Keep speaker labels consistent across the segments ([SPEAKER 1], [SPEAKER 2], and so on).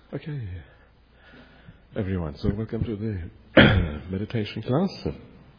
[SPEAKER 1] Okay, everyone, so welcome to the meditation class.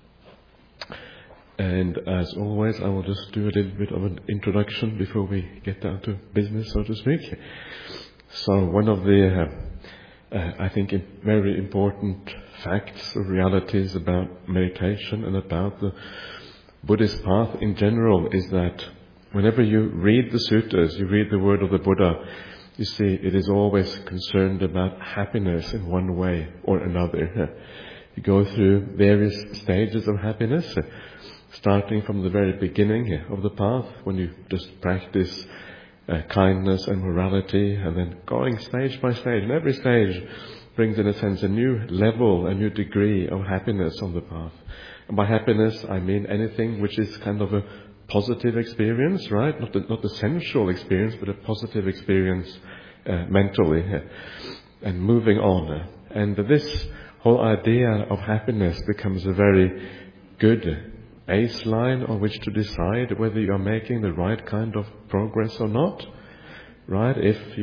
[SPEAKER 1] And as always, I will just do a little bit of an introduction before we get down to business, so to speak. So one of the, I think, very important facts or realities about meditation and about the Buddhist path in general is that whenever you read the suttas, you read the word of the Buddha, you see, it is always concerned about happiness in one way or another. You go through various stages of happiness, starting from the very beginning of the path, when you just practice kindness and morality, and then going stage by stage. And every stage brings, in a sense, a new level, a new degree of happiness on the path. And by happiness, I mean anything which is kind of a positive experience, right? Not the sensual experience, but a positive experience mentally, and moving on. And this whole idea of happiness becomes a very good baseline on which to decide whether you are making the right kind of progress or not, right?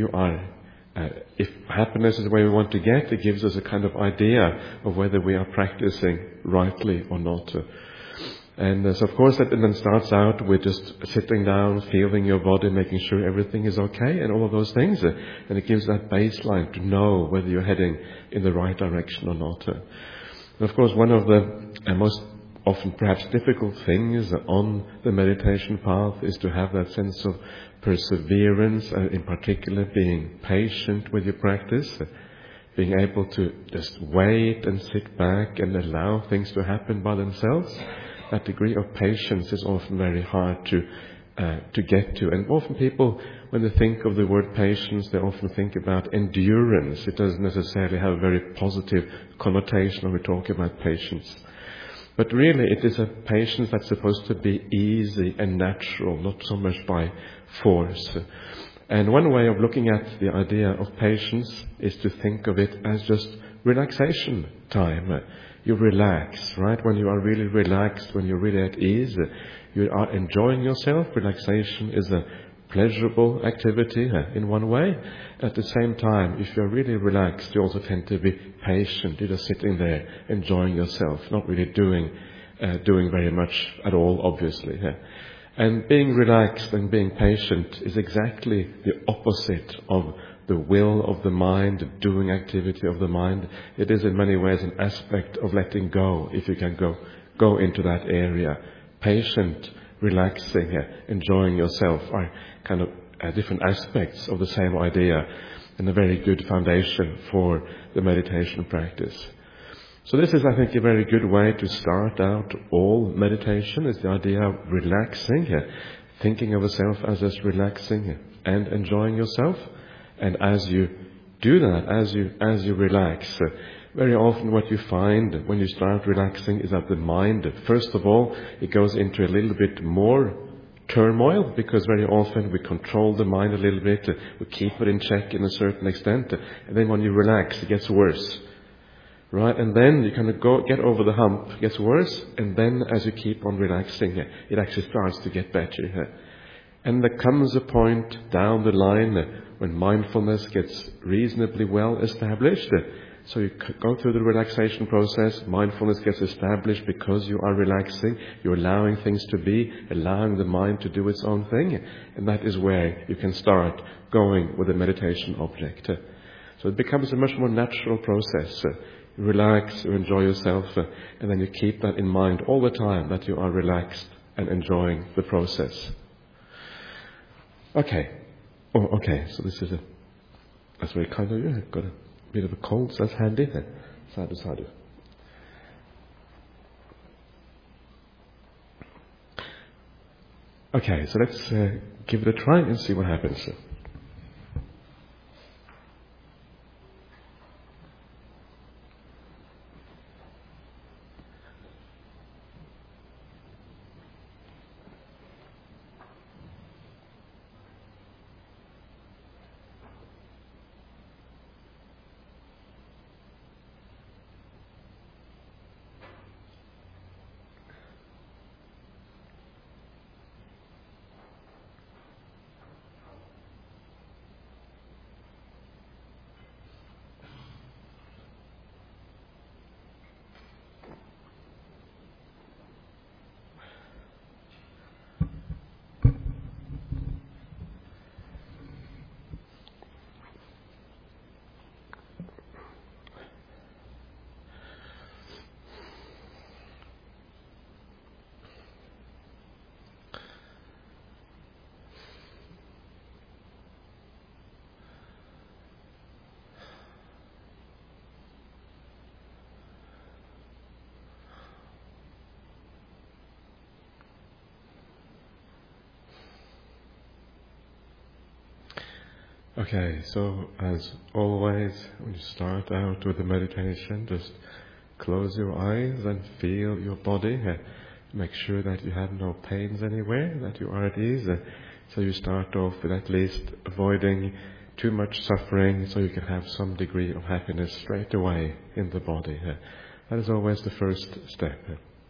[SPEAKER 1] If happiness is the way we want to get, it gives us a kind of idea of whether we are practicing rightly or not. And so of course that then starts out with just sitting down, feeling your body, making sure everything is okay and all of those things. And it gives that baseline to know whether you're heading in the right direction or not. And of course one of the most often perhaps difficult things on the meditation path is to have that sense of perseverance, in particular being patient with your practice, being able to just wait and sit back and allow things to happen by themselves. That degree of patience is often very hard to get to. And often people, when they think of the word patience, they often think about endurance. It doesn't necessarily have a very positive connotation when we talk about patience. But really it is a patience that's supposed to be easy and natural, not so much by force. And one way of looking at the idea of patience is to think of it as just relaxation time. You relax, right? When you are really relaxed, when you're really at ease, you are enjoying yourself. Relaxation is a pleasurable activity in one way. At the same time, if you're really relaxed, you also tend to be patient. You're just sitting there enjoying yourself, not really doing very much at all, obviously. And being relaxed and being patient is exactly the opposite of the will of the mind, the doing activity of the mind. It is in many ways an aspect of letting go, if you can go into that area. Patient, relaxing, enjoying yourself are kind of different aspects of the same idea, and a very good foundation for the meditation practice. So this is, I think, a very good way to start out all meditation, is the idea of relaxing, thinking of yourself as just relaxing and enjoying yourself. And as you do that, as you relax, very often what you find when you start relaxing is that the mind, first of all, it goes into a little bit more turmoil, because very often we control the mind a little bit, we keep it in check in a certain extent, and then when you relax, it gets worse. Right? And then you kind of get over the hump, it gets worse, and then as you keep on relaxing, it actually starts to get better. And there comes a point down the line when mindfulness gets reasonably well established. So you go through the relaxation process, mindfulness gets established because you are relaxing, you're allowing things to be, allowing the mind to do its own thing, and that is where you can start going with the meditation object. So it becomes a much more natural process. You relax, you enjoy yourself, and then you keep that in mind all the time, that you are relaxed and enjoying the process. Okay. Oh, okay. So that's very kind of you. I've got a bit of a cold, so that's handy. Sadhu, sadhu. Okay, so let's give it a try and see what happens. Okay, so as always, when you start out with the meditation, just close your eyes and feel your body. Make sure that you have no pains anywhere, that you are at ease. So you start off with at least avoiding too much suffering so you can have some degree of happiness straight away in the body. That is always the first step.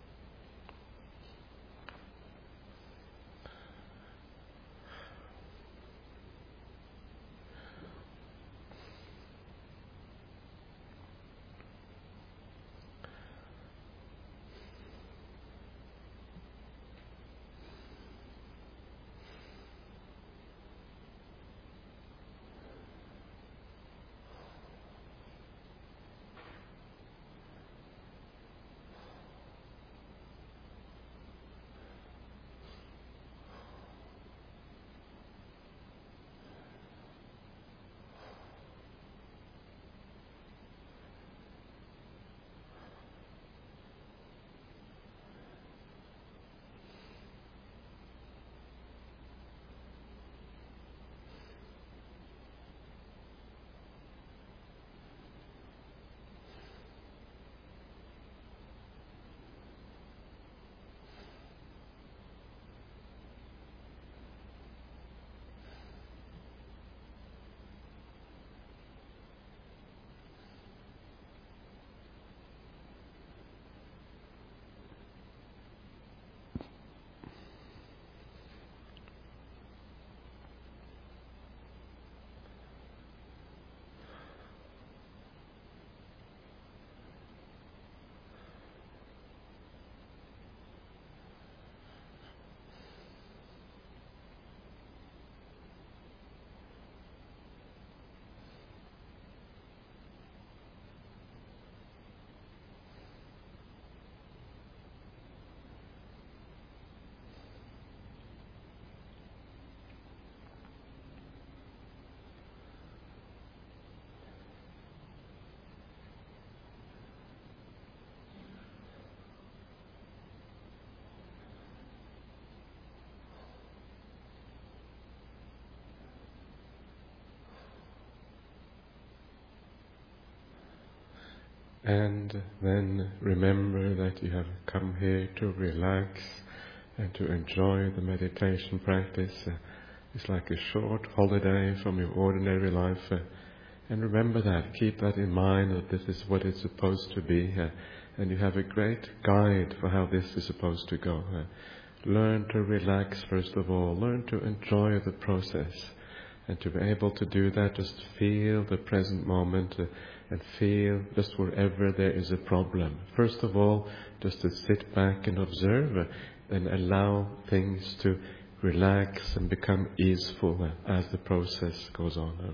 [SPEAKER 1] And then remember that you have come here to relax and to enjoy the meditation practice. It's like a short holiday from your ordinary life. And remember that, keep that in mind, that this is what it's supposed to be. And you have a great guide for how this is supposed to go. Learn to relax first of all, learn to enjoy the process. And to be able to do that, just feel the present moment and feel just wherever there is a problem. First of all, just to sit back and observe and allow things to relax and become easeful as the process goes on.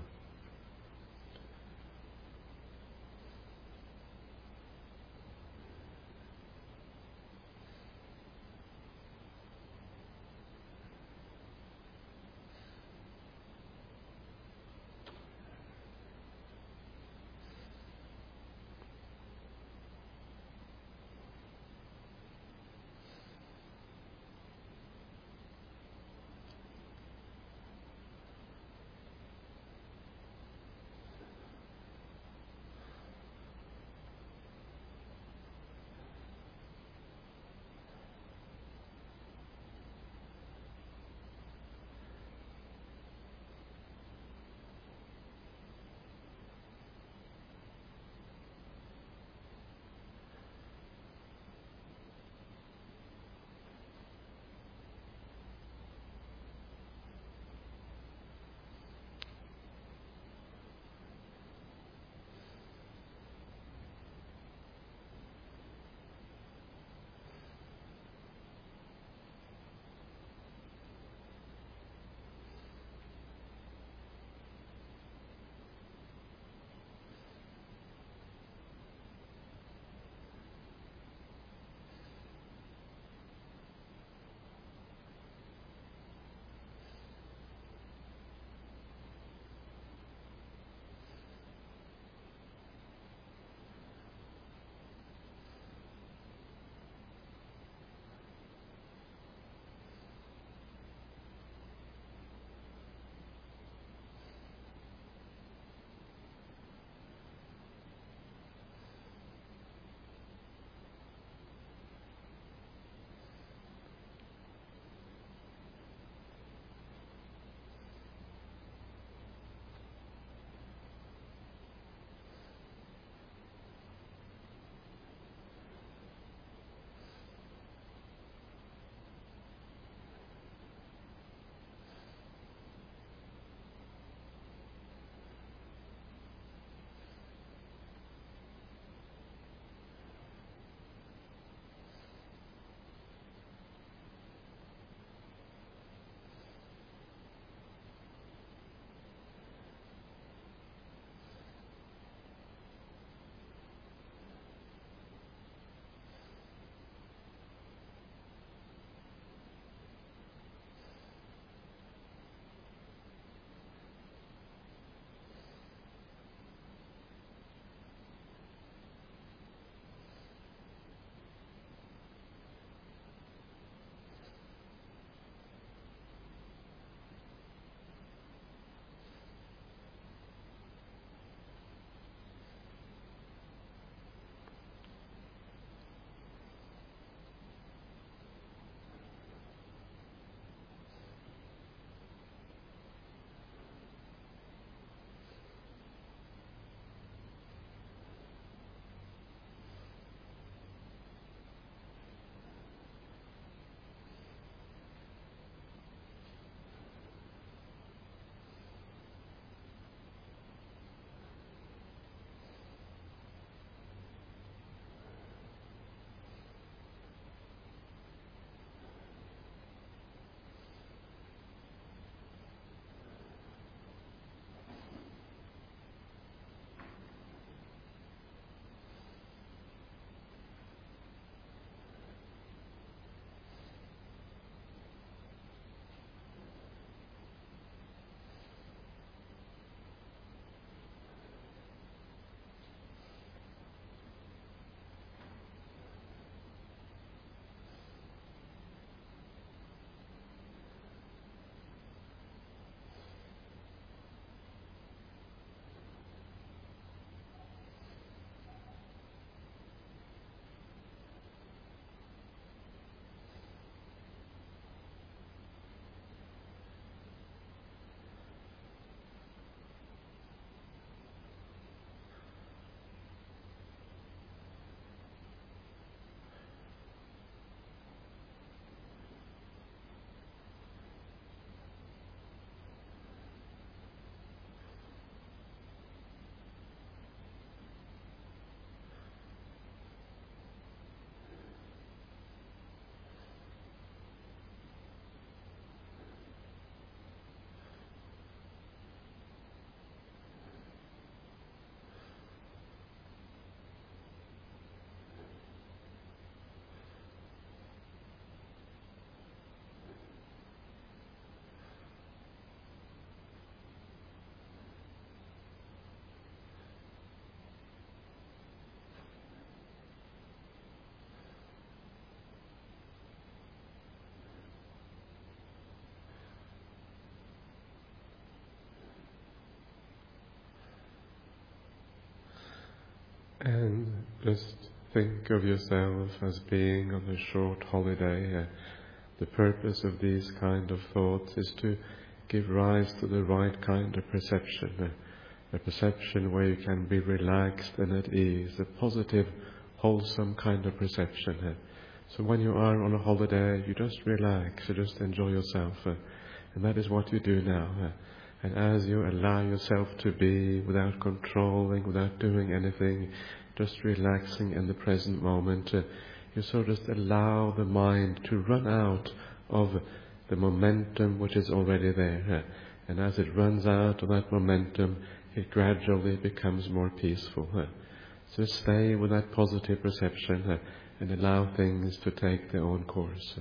[SPEAKER 1] And just think of yourself as being on a short holiday. The purpose of these kind of thoughts is to give rise to the right kind of perception, a perception where you can be relaxed and at ease, a positive, wholesome kind of perception. So when you are on a holiday, you just relax, you just enjoy yourself, and that is what you do now. And as you allow yourself to be without controlling, without doing anything, just relaxing in the present moment, you sort of just allow the mind to run out of the momentum which is already there. And as it runs out of that momentum, it gradually becomes more peaceful. So stay with that positive perception and allow things to take their own course.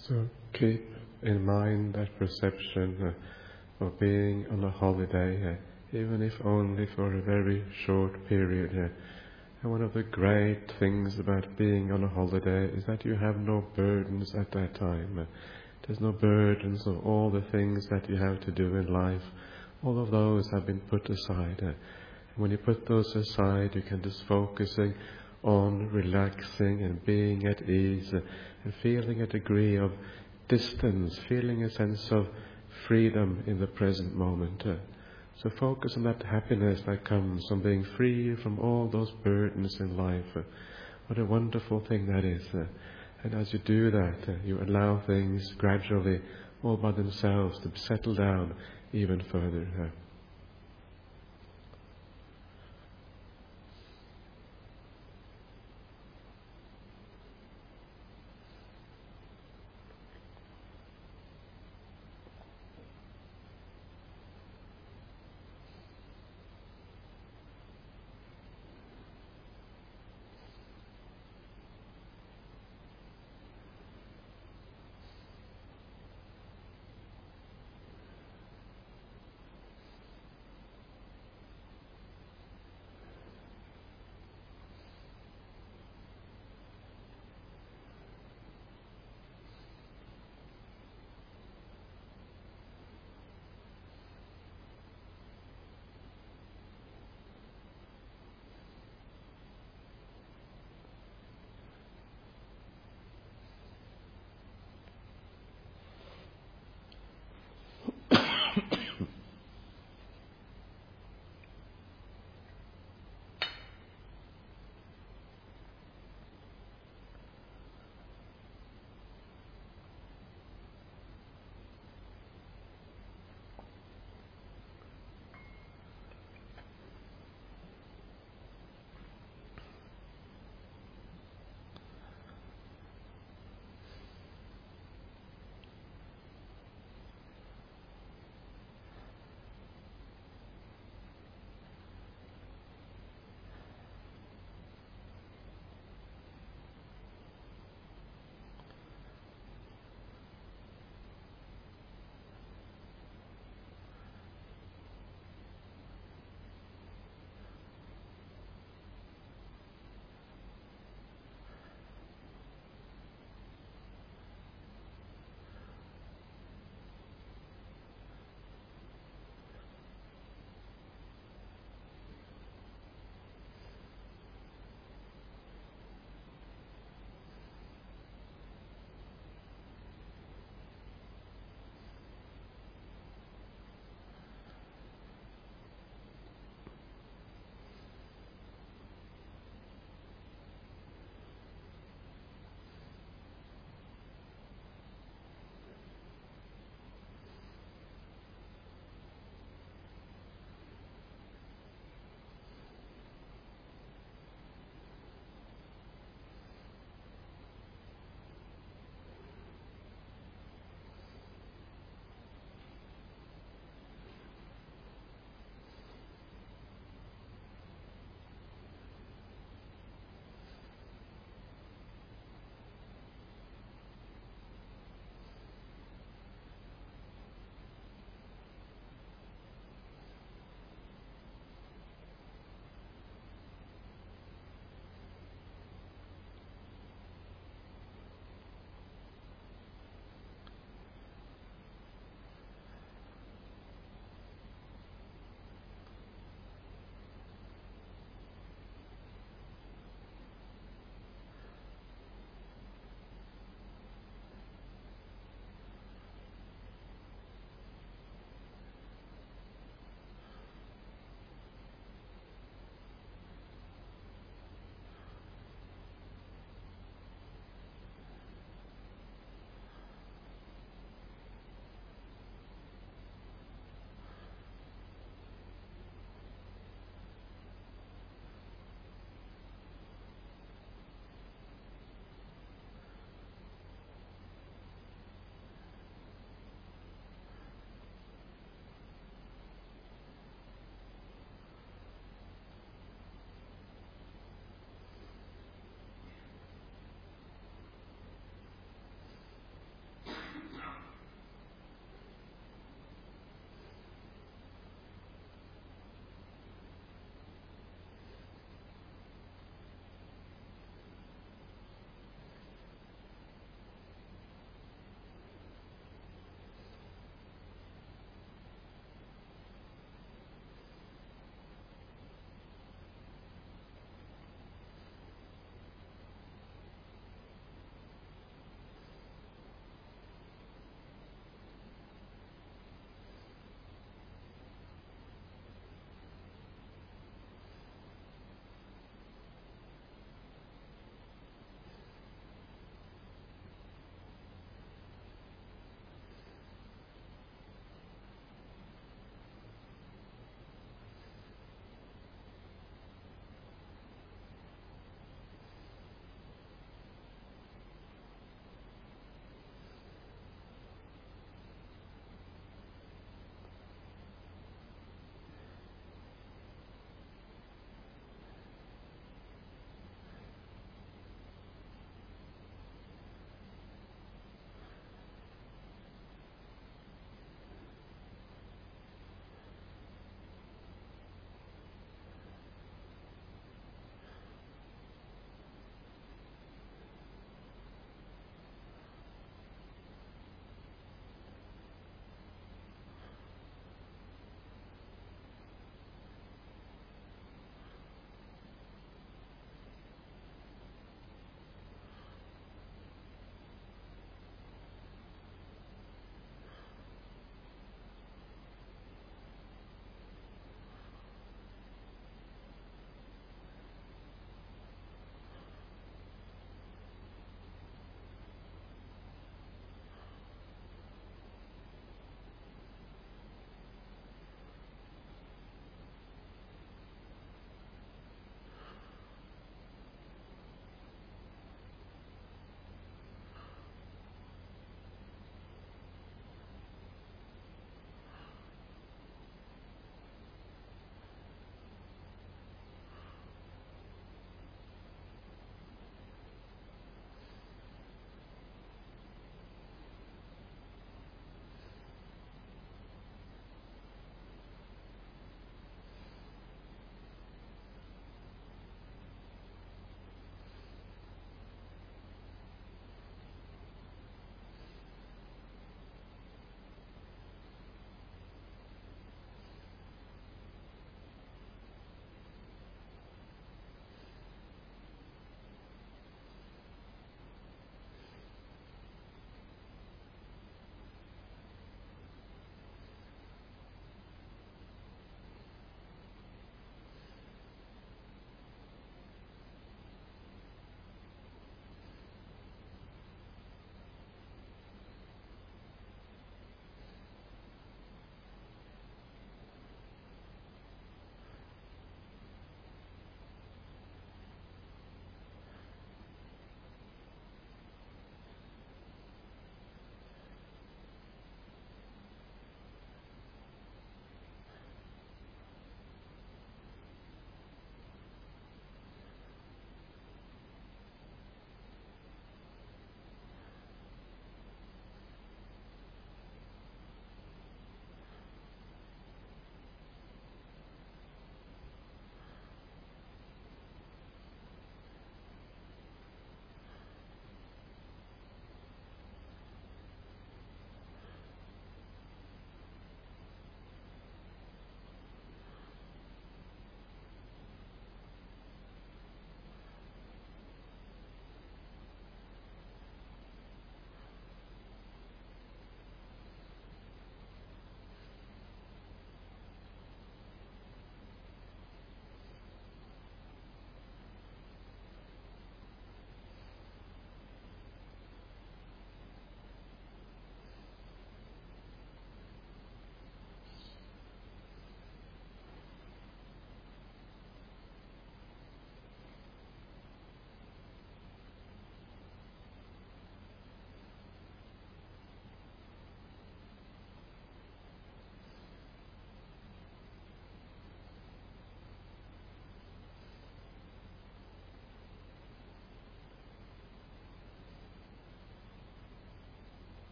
[SPEAKER 1] So keep in mind that perception of being on a holiday, even if only for a very short period. And one of the great things about being on a holiday is that you have no burdens at that time. There's no burdens of all the things that you have to do in life. All of those have been put aside. And when you put those aside, you can just focusing on relaxing and being at ease and feeling a degree of distance, feeling a sense of freedom in the present moment. So focus on that happiness that comes from being free from all those burdens in life. What a wonderful thing that is. And as you do that, you allow things gradually, all by themselves, to settle down even further.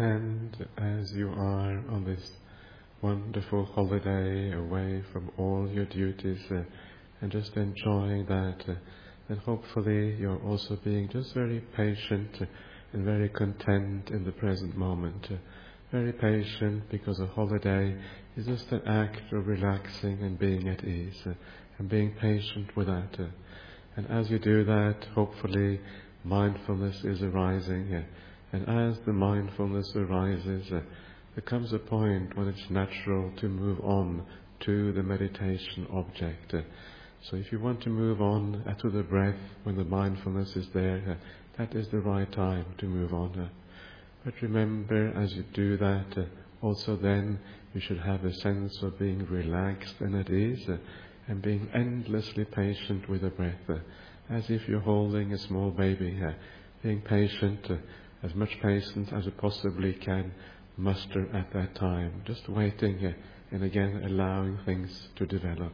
[SPEAKER 1] And as you are on this wonderful holiday away from all your duties and just enjoying that, and hopefully you're also being just very patient and very content in the present moment. Very patient, because a holiday is just an act of relaxing and being at ease, and being patient with that. And as you do that, hopefully mindfulness is arising, and as the mindfulness arises, there comes a point when it's natural to move on to the meditation object. So if you want to move on to the breath when the mindfulness is there, that is the right time to move on. But remember, as you do that, also then you should have a sense of being relaxed and at ease, and being endlessly patient with the breath, as if you're holding a small baby, being patient, as much patience as you possibly can muster at that time, just waiting and again allowing things to develop.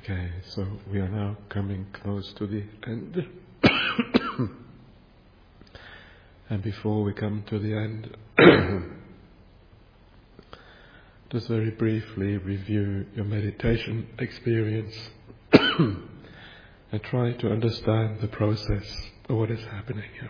[SPEAKER 1] Okay, so we are now coming close to the end. And before we come to the end, just very briefly review your meditation experience and try to understand the process of what is happening here.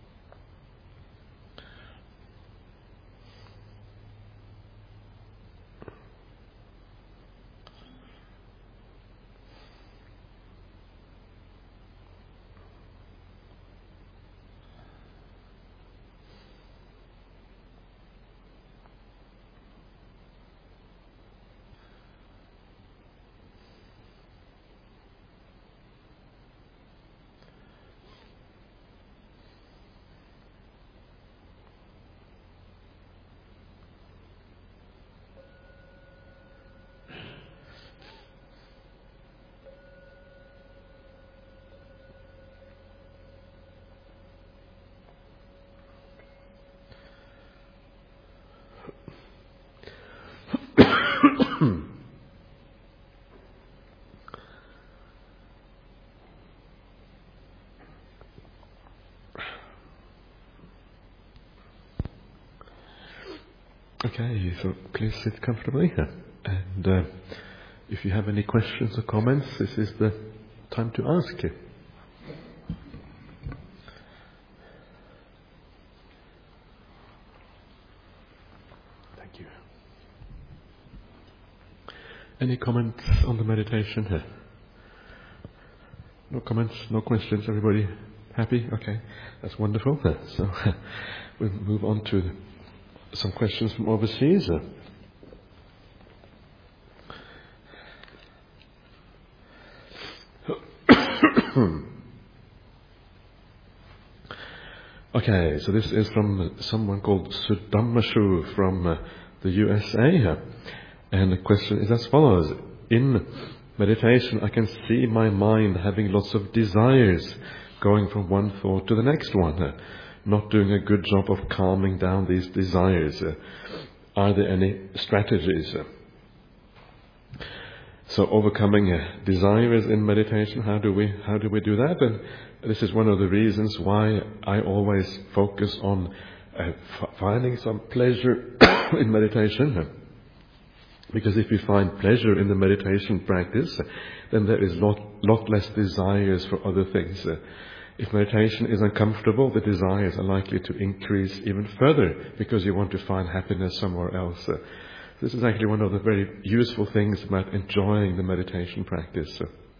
[SPEAKER 1] Okay, so please sit comfortably here. And if you have any questions or comments, this is the time to ask you. Thank you. Any comments on the meditation here? No comments, no questions, everybody happy? Okay, that's wonderful. So we'll move on to some questions from overseas. Okay, so this is from someone called Sudamashu from the USA. And the question is as follows. In meditation, I can see my mind having lots of desires going from one thought to the next one. Not doing a good job of calming down these desires. Are there any strategies? So overcoming desires in meditation, how do we do that? And this is one of the reasons why I always focus on finding some pleasure in meditation. Because if you find pleasure in the meditation practice, then there is lot less desires for other things. If meditation is uncomfortable, the desires are likely to increase even further because you want to find happiness somewhere else. This is actually one of the very useful things about enjoying the meditation practice.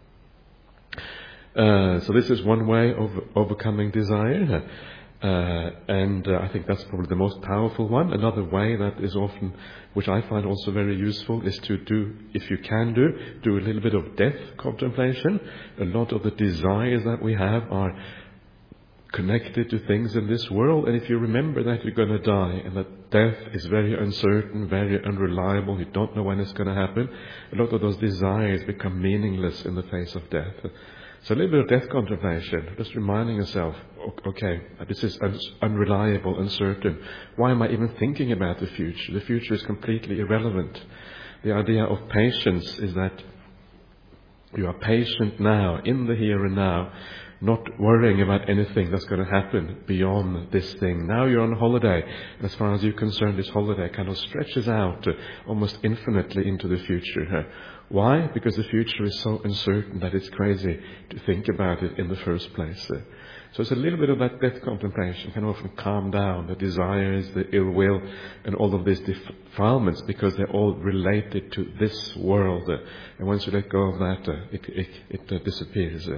[SPEAKER 1] So this is one way of overcoming desire. And I think that's probably the most powerful one. Another way that is often, which I find also very useful, is to do, if you can do a little bit of death contemplation. A lot of the desires that we have are connected to things in this world, and if you remember that you're going to die and that death is very uncertain, very unreliable, you don't know when it's going to happen, a lot of those desires become meaningless in the face of death. So a little bit of death contemplation, just reminding yourself, okay, this is unreliable, uncertain. Why am I even thinking about the future? The future is completely irrelevant. The idea of patience is that you are patient now, in the here and now, not worrying about anything that's going to happen beyond this thing. Now you're on holiday, and as far as you're concerned, this holiday kind of stretches out almost infinitely into the future. Why? Because the future is so uncertain that it's crazy to think about it in the first place. So it's a little bit of that death contemplation can often calm down the desires, the ill will, and all of these defilements, because they're all related to this world. And once you let go of that, it disappears.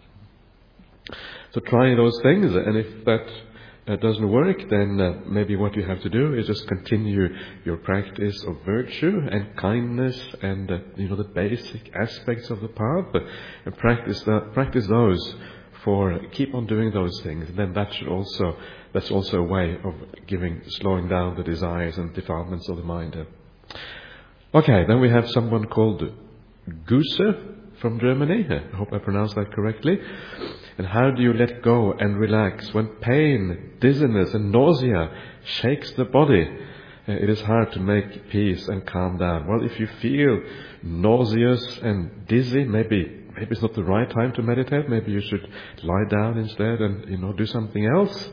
[SPEAKER 1] So try those things, and if that doesn't work, then maybe what you have to do is just continue your practice of virtue and kindness and the basic aspects of the path, and practice those. Keep on doing those things, and then that's also a way of slowing down the desires and defilements of the mind. Okay, then we have someone called Guse from Germany. I hope I pronounced that correctly. And how do you let go and relax when pain, dizziness and nausea shakes the body? It is hard to make peace and calm down. Well, if you feel nauseous and dizzy, maybe it's not the right time to meditate. Maybe you should lie down instead and do something else,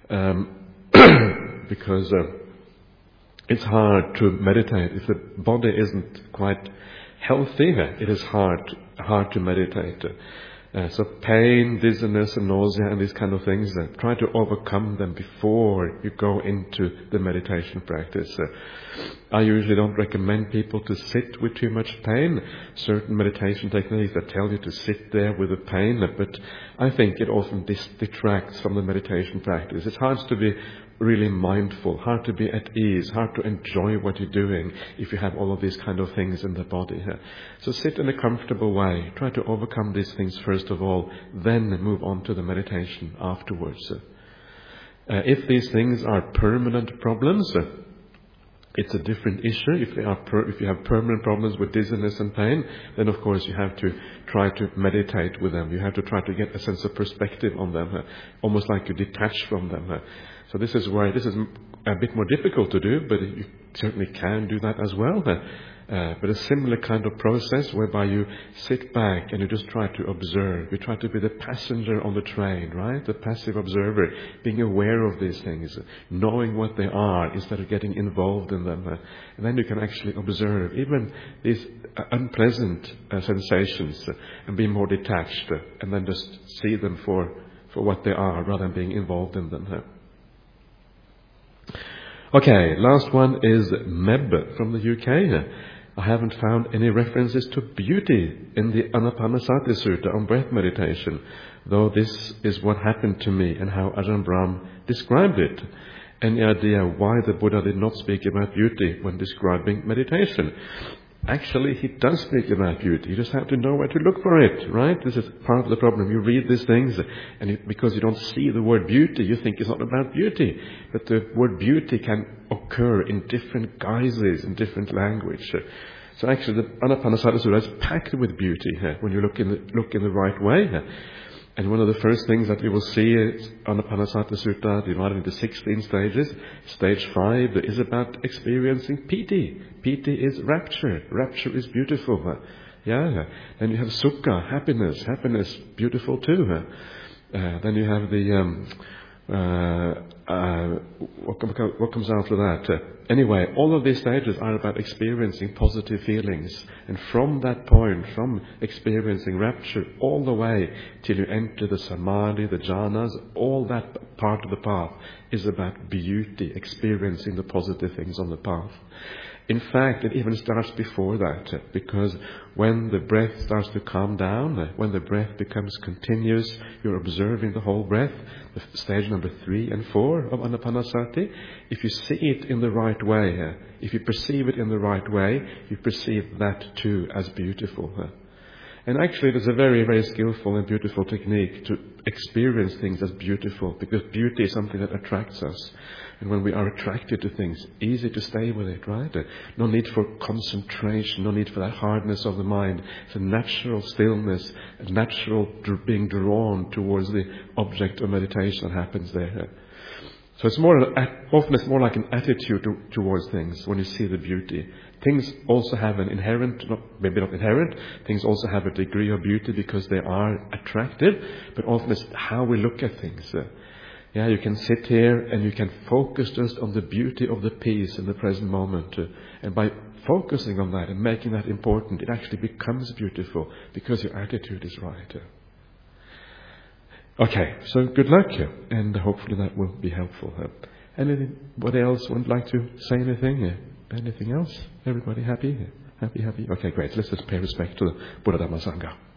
[SPEAKER 1] because it's hard to meditate if the body isn't quite healthy. It is hard to meditate. So pain, dizziness and nausea and these kind of things, try to overcome them before you go into the meditation practice. I usually don't recommend people to sit with too much pain. Certain meditation techniques that tell you to sit there with the pain, but I think it often detracts from the meditation practice. It's hard to be really mindful, hard to be at ease, hard to enjoy what you're doing if you have all of these kind of things in the body. So sit in a comfortable way. Try to overcome these things first of all, then move on to the meditation afterwards. If these things are permanent problems, it's a different issue. If you have permanent problems with dizziness and pain, then of course you have to try to meditate with them. You have to try to get a sense of perspective on them, almost like you detach from them. So this is a bit more difficult to do, but you certainly can do that as well. But a similar kind of process whereby you sit back and you just try to observe. You try to be the passenger on the train, right? The passive observer, being aware of these things, knowing what they are instead of getting involved in them. And then you can actually observe even these unpleasant sensations and be more detached, and then just see them for what they are rather than being involved in them. Okay, last one is Meb from the UK. I haven't found any references to beauty in the Anapanasati Sutta on breath meditation, though this is what happened to me and how Ajahn Brahm described it. Any idea why the Buddha did not speak about beauty when describing meditation? Actually, he does speak about beauty. You just have to know where to look for it, right? This is part of the problem. You read these things, and because you don't see the word beauty, you think it's not about beauty. But the word beauty can occur in different guises, in different language. So actually, the Anapanasati Sutta is packed with beauty when you look in the right way. And one of the first things that you will see is Anapanasati Sutta divided into 16 stages. Stage 5 is about experiencing piti. Piti is rapture. Rapture is beautiful. Then you have sukha, happiness. Happiness, beautiful too. Then you have the what comes after that? Anyway, all of these stages are about experiencing positive feelings. And from that point, from experiencing rapture all the way till you enter the samadhi, the jhanas, all that part of the path is about beauty, experiencing the positive things on the path. In fact, it even starts before that, because when the breath starts to calm down, when the breath becomes continuous, you're observing the whole breath, the stage number 3 and 4 of Anapanasati. If you see it in the right way, if you perceive it in the right way, you perceive that too as beautiful. And actually, it is a very, very skillful and beautiful technique to experience things as beautiful, because beauty is something that attracts us. And when we are attracted to things, easy to stay with it, right? No need for concentration, no need for that hardness of the mind. It's a natural stillness, a natural being drawn towards the object of meditation that happens there. So it's often it's more like an attitude towards things when you see the beauty. Things also have an inherent, maybe not inherent, things also have a degree of beauty because they are attractive, but often it's how we look at things. You can sit here and you can focus just on the beauty of the peace in the present moment. And by focusing on that and making that important, it actually becomes beautiful because your attitude is right. Okay, so good luck, and hopefully that will be helpful. Anybody else would like to say anything? Anything else? Everybody happy? Happy? Okay, great. Let's just pay respect to the Buddha Dhamma Sangha.